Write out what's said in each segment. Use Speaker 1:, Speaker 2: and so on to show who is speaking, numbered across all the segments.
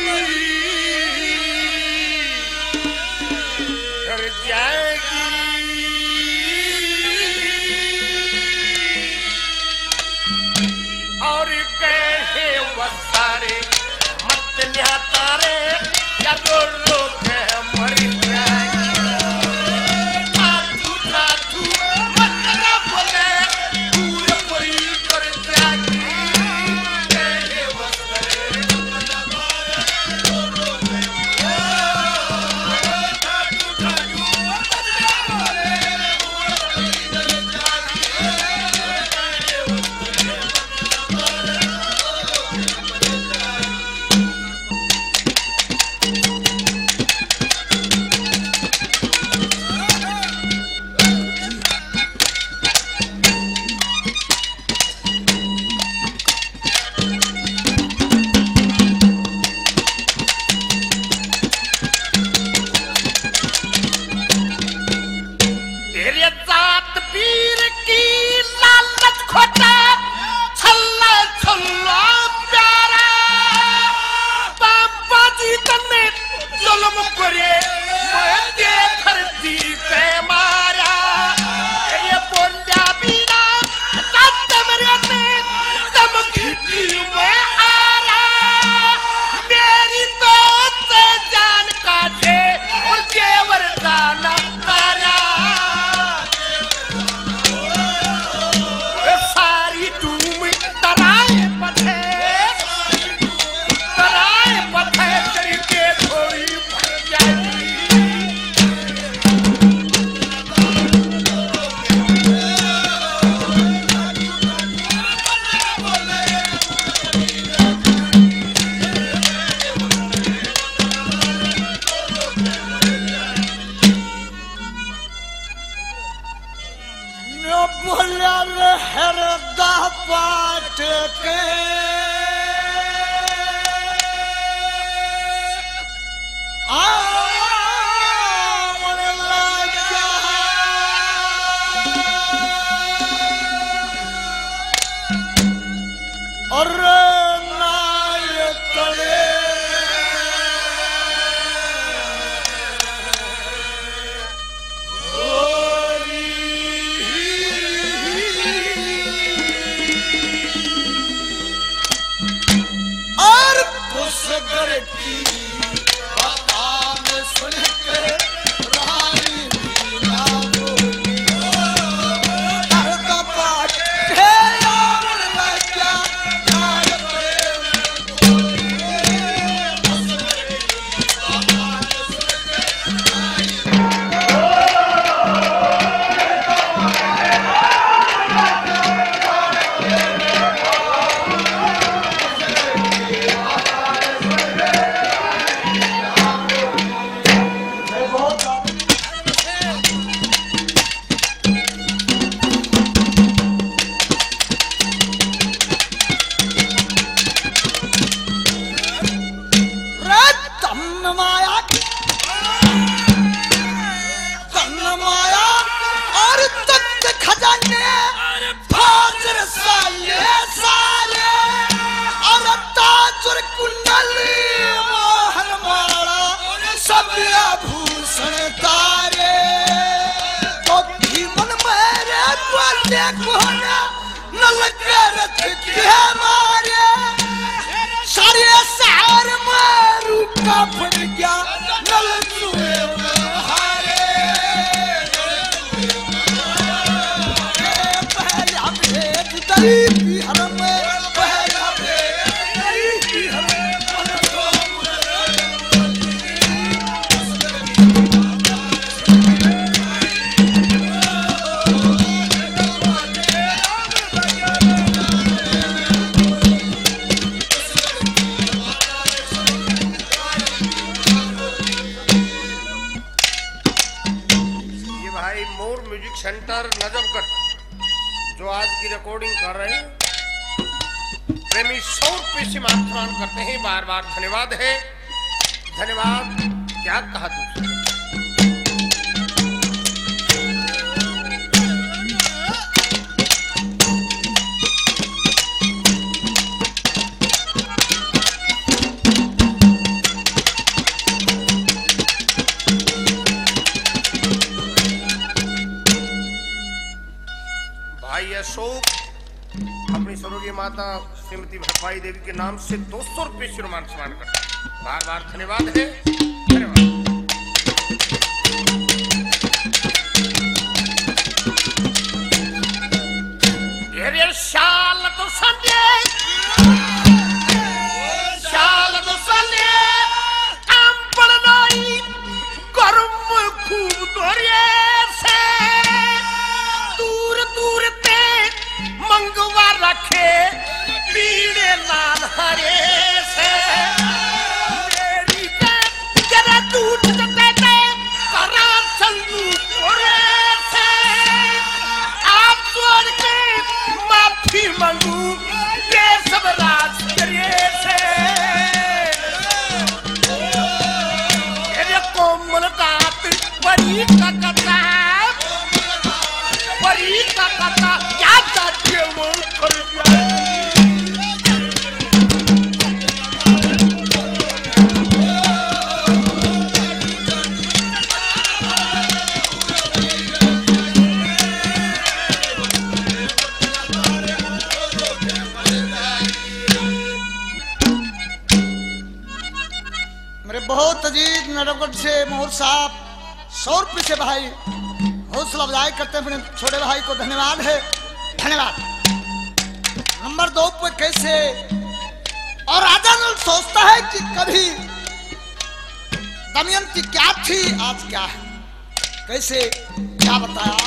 Speaker 1: घर जाएगी और कहे वो सारे मत तारे या रो रो के मर जाएगी ठाठू ठाठू मत ना बोले दूर कोई कर जाएगी कहे वो सारे मत तारे रो रो के ठाठू ठाठू मत ना बोले दूर कोई कर जाएगी कहे वो तेरे जात पीर की लालच खोटा छल्ला छल्ला प्यारा बाबा जी तन्ने जुल्म करे मैं धरती पे मारा ये बोलिया बिना रात मेरे ने दमकी दी मैं आरा मेरी तो जान काटे और जेवर दाना तारा सारी टूम तराए पथे तेरी के थोड़ी भर जाएगी
Speaker 2: बोला हरदा पाट के आवन लगा और नाय तले घर की बात सुन के रानी मीना बोली हरदा पाट के आवन लगा नाय माया और तख्त खजाने फाजर साले साले और ताजुर कुंडल मोहन माला सब आभूषण तारे तो भीमन मेरे को देखो ना नलकर के मारे सारे सार मारू का फट गया नल सुए
Speaker 1: सेंटर नजफगढ़ जो आज की रिकॉर्डिंग कर रहे हैं प्रेमी 100 रुपये से मानसमान करते हैं। बार बार धन्यवाद है। धन्यवाद क्या कहा दूसरा। अशोक अपनी स्वर्गीय माता श्रीमती भरपाई देवी के नाम से 200 रुपये शिरोमान सम्मान करते हैं। बार बार धन्यवाद है। धन्यवाद। ये शाल तो संजय दूर दूर पे मंगवा रखे पीड़े लाल हरे से मेरी जरा दूर देते करा संगू से आप जोड़ के माफी मांगू ये सब राज करे से कोमल दात बड़ी ककता क्या जाती वो कर
Speaker 2: मेरे बहुत अजीज नरगढ़ से मोहर साहब 100 रुपये से भाई हौसला अफजाई करते हैं अपने छोटे भाई को। धन्यवाद है। धन्यवाद। नंबर 2 पे कैसे और राजा नल सोचता है कि कभी दमयंती क्या थी आज क्या है, कैसे क्या बताया।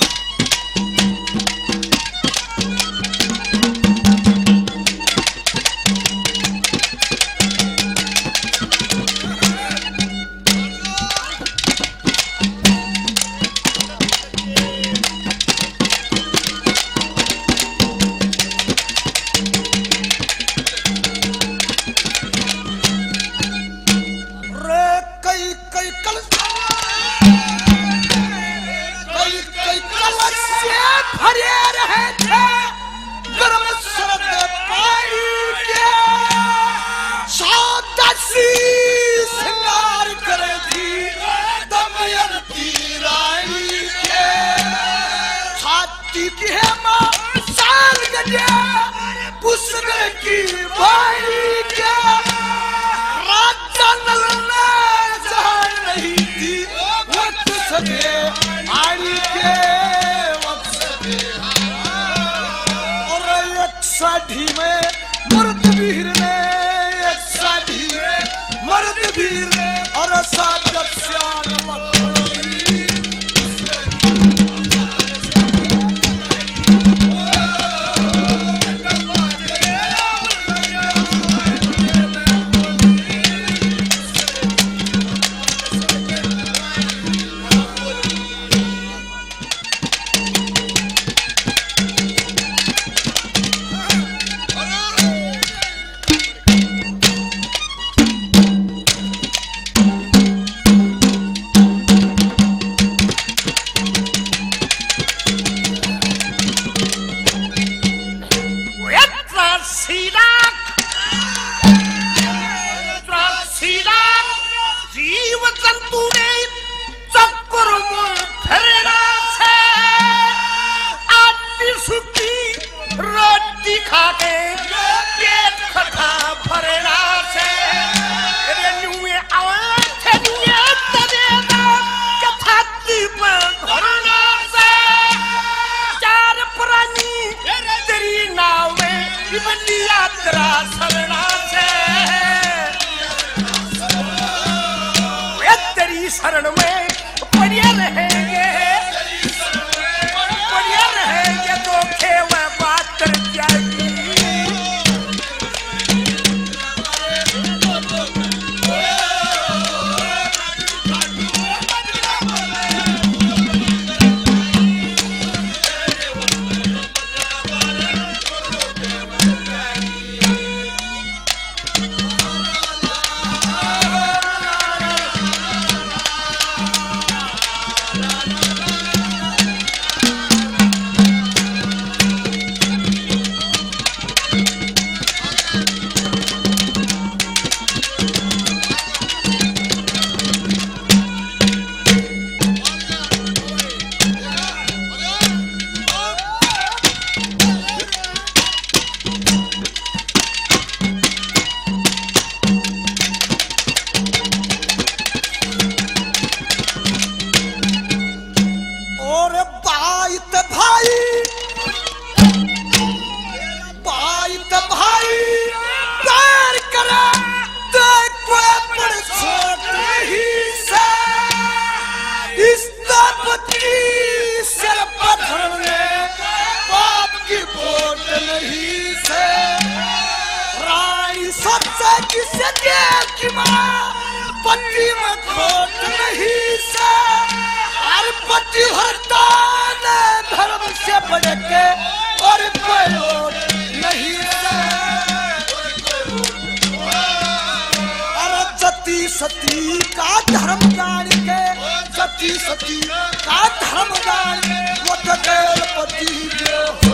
Speaker 2: शरण में बढ़िया रहेंगे तो खेवा बात कर जाएगी। पति में खोट नहीं से हर पति हरता न धर्म से बढ़ के और कोई और नहीं से अरे सती सती का धर्म जान के सती सती का धर्म जान वो तो केवल पति जो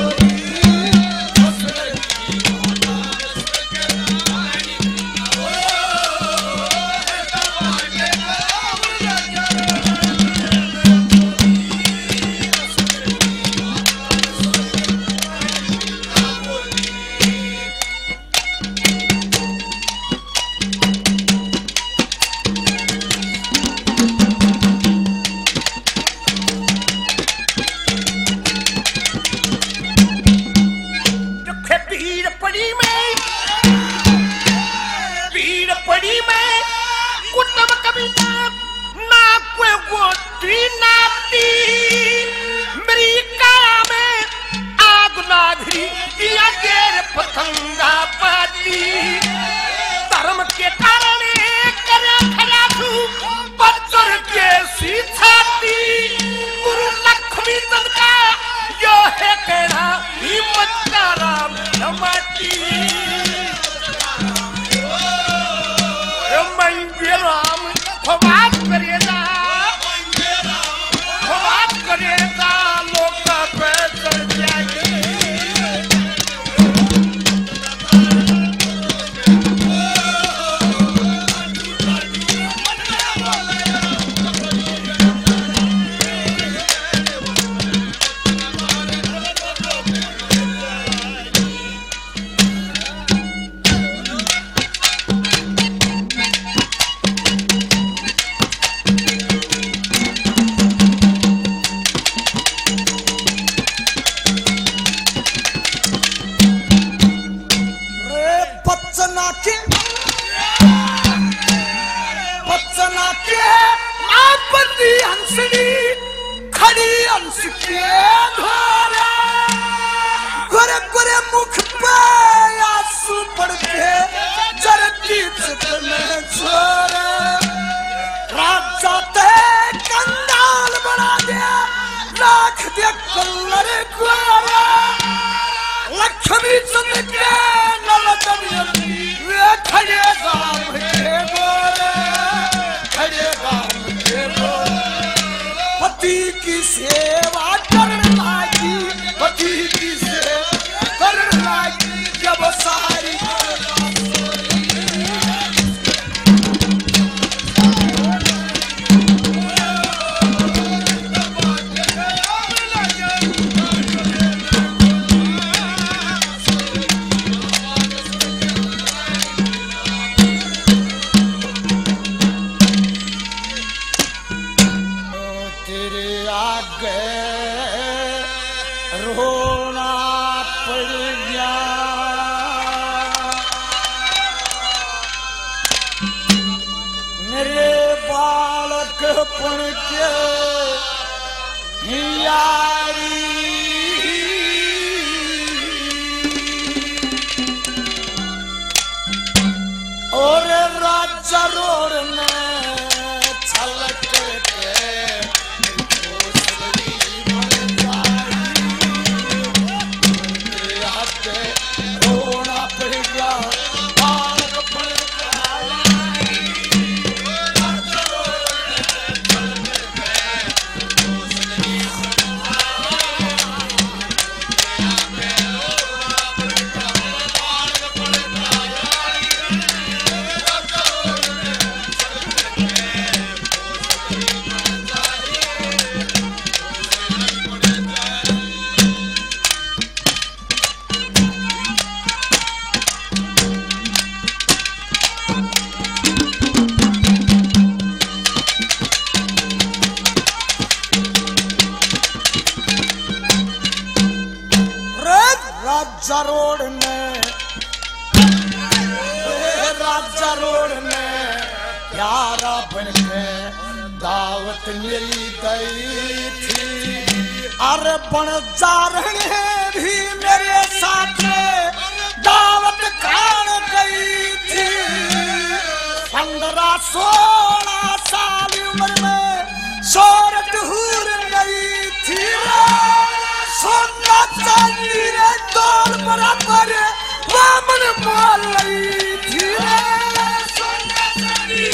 Speaker 2: धर्म के कारण गुरु लक्ष्मी चंद का जो है कहना राम राम बात करेगा लोग मुख पे आंसू पड़ते जरती में छोरे राजा ते कंगाल बना दिया राख दिया कल्लर गोरा लक्ष्मी चंद के नलदन वे खड़े गांव के गोरे खड़े गांव के गोरे पति की सेवा करने लागी पति की सेवा करने लागी जब सारी और राजा रोड में छलक के रोना पड़ गया राजा रोड में यारा बन के दावत मेरी गई थी। अरे बन जा रहे भी मेरे साथ दावत खान गई थी। 15-16 साल उम्र में शोहरत हूर गई थी सोना चांदी रे तोड़ बराबर वामन मोल गई थी सोना चांदी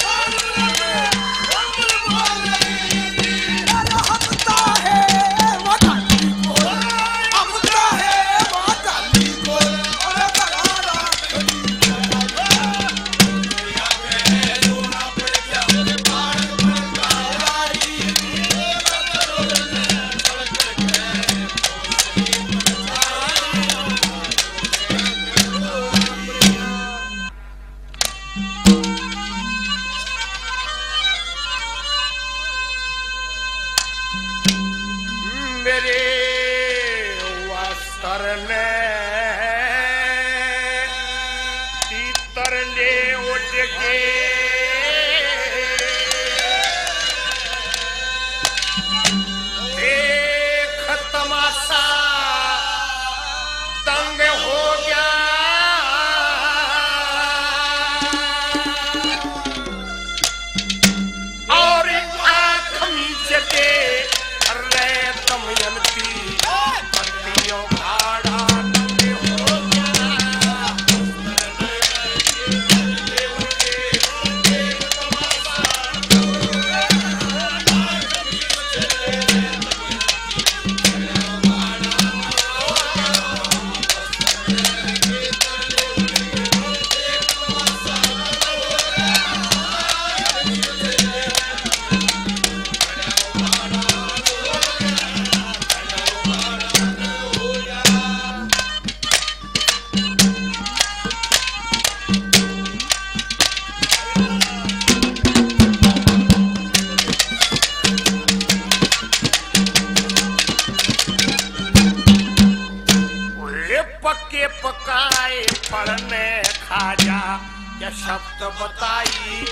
Speaker 2: शब्द बताई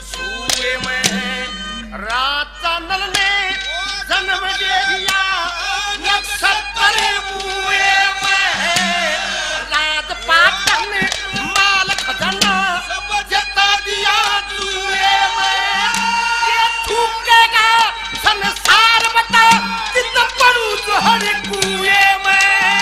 Speaker 2: सूए में रात चांदन ने जन्म दे दिया नक्षत्र मुए में रात पाटन ने माल खजाना जता दिया जुए में ये थूकेगा संसार बता कितना पड़ू जोहर कुए में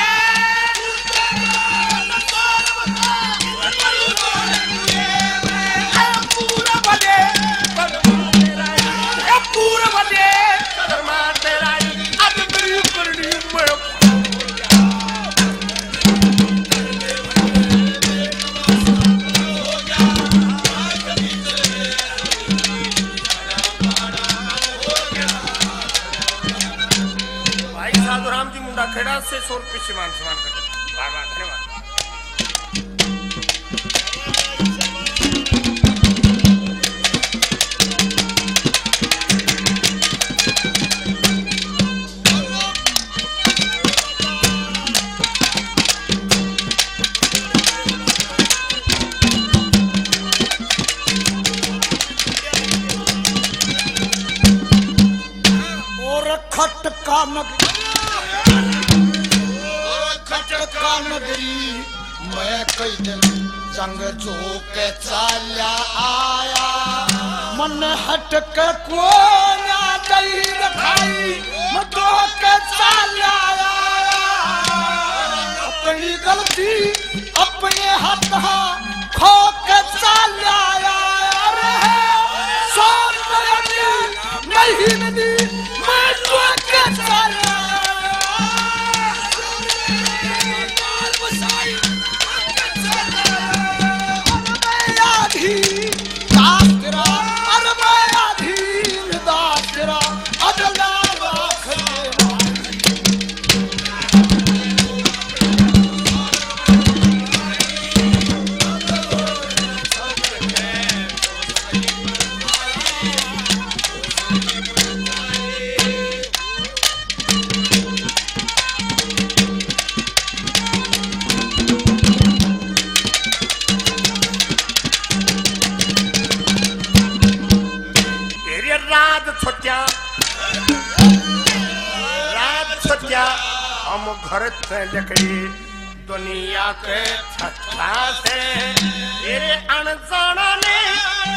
Speaker 2: खेड़ा से 100 रुपये समान करते बार-बार धन्यवाद। और खटका नगरी मैं कई दिन संग जो के चाल्या आया मन हट के को ना दई रखाई मैं तो के चाल्या आया अपनी गलती अपने हाथ खो के चाल्या आया रे सोन नहीं नदी मैं तो के चाल्या हम घर से लकड़ी दुनिया के छत्ता से तेरे अनजाना ने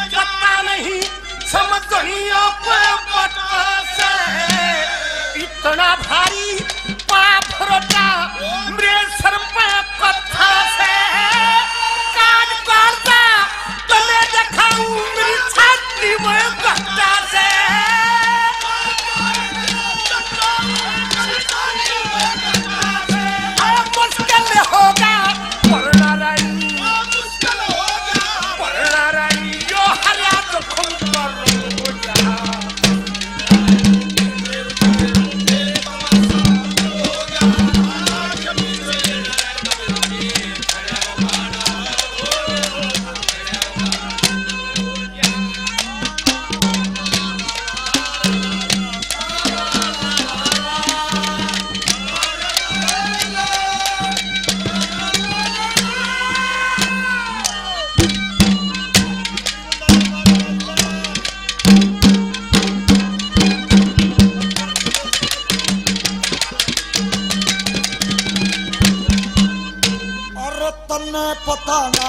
Speaker 1: समझनियों को पता से इतना भारी पाप रोटा मेरे सर पे कथा से काट करता तो मैं दिखाऊं मेरी छाती में कथा से मुश्किल होगा पढ़ना रही जो हरिया तो खुद पर हो जा
Speaker 2: पता ना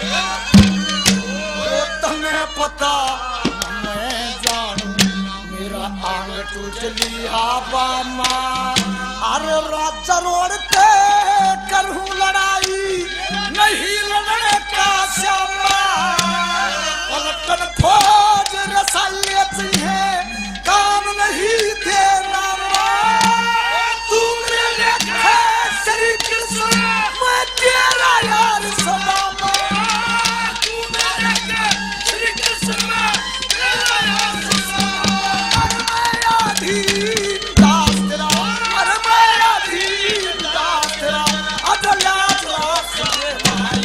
Speaker 2: तने पता मैं जानू मेरा आंग टूटली हवा मार अरे राजा रोड पे करूं लड़ाई नहीं लड़ने का श्यामा पलटन फौज रसाले है काम नहीं देना तू मेरे श्री कृष्ण मैं तेरा यार सदा तू मेरे श्री कृष्ण तेरा यार सदा मैं अधीन दास तेरा अरे मैं अधीन दास तेरा अदला दास रे भाई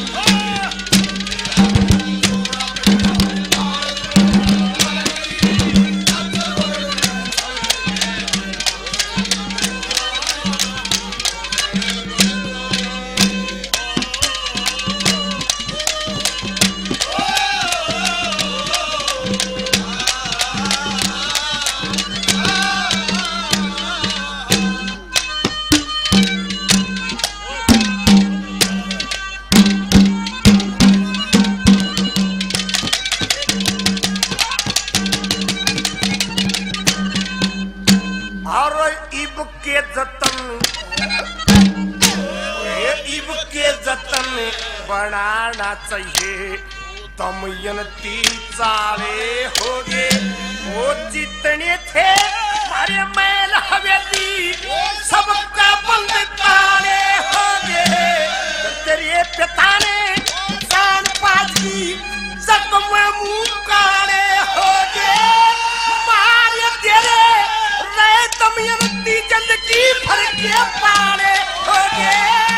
Speaker 2: बनाना चाहिए दमयंती चाले होगे वो जितने थे हमारे महल हवेली सबका बंद ताले होगे तेरे पिता ने जान पाजी जग में मुंह काले होगे मारे तेरे रहे दमयंती जिंदगी भर के पाले होगे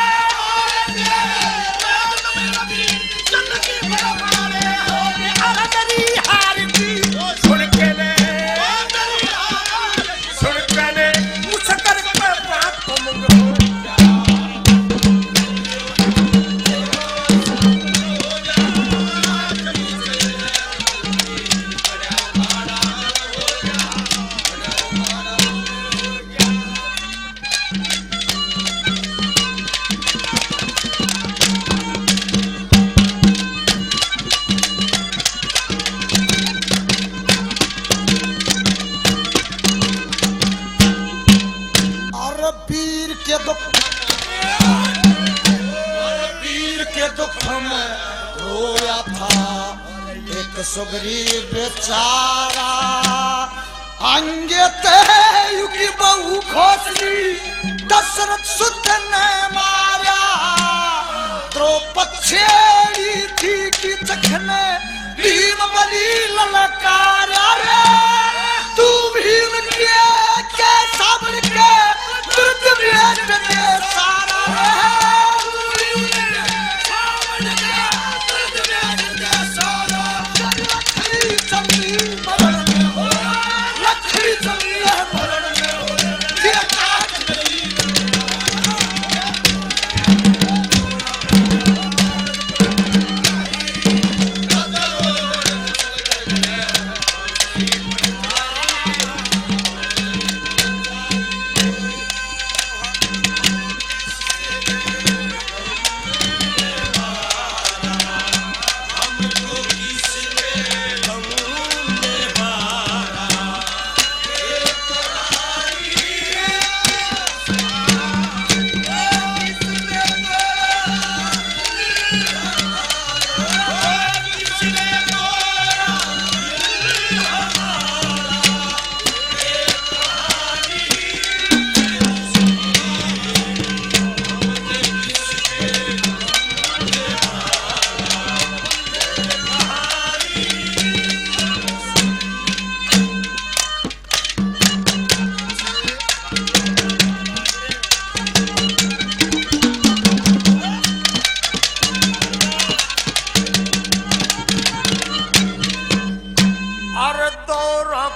Speaker 2: सुग्रीव बेचारा अंगे ते युगी बहु खोसली दशरथ सुत ने मारा द्रौपदी थी कि चखने भीम बलि ललकारा रे तू भीम के साबड़ के दुर्द भेट के सारा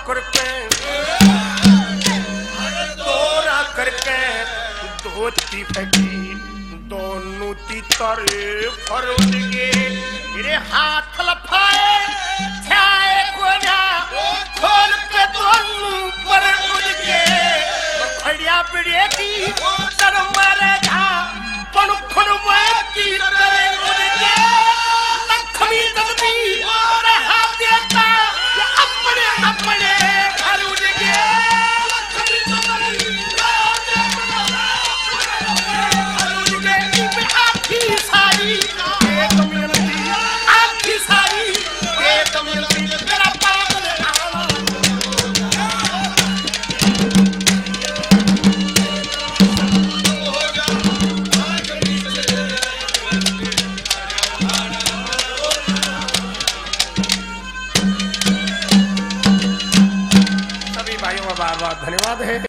Speaker 1: करके दौरा करके धोती फेंकी दोनों तीतरे फरुद के मेरे हाथ लफाए छाए कोना खोल के दोनों पर उड़ के खड़िया पिड़े की सर मारे था पनुखन में की तरह उड़ के लक्ष्मी दलबी और हाथ देता अपने अपने घर उड़ के बार बार धन्यवाद है।